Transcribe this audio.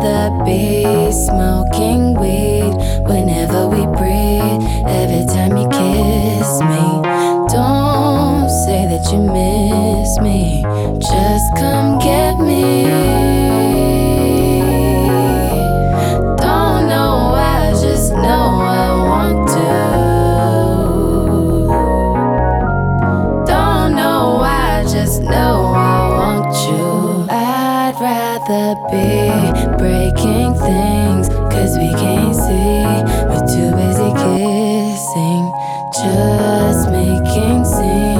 rather be smoking weed whenever we breathe. Every time you kiss me, don't say that you miss me. Just come get me. Don't know why, just know I want to. Don't know why, just know I want you. I'd rather be breaking things, 'cause we can't see. We're too busy kissing, just making scenes.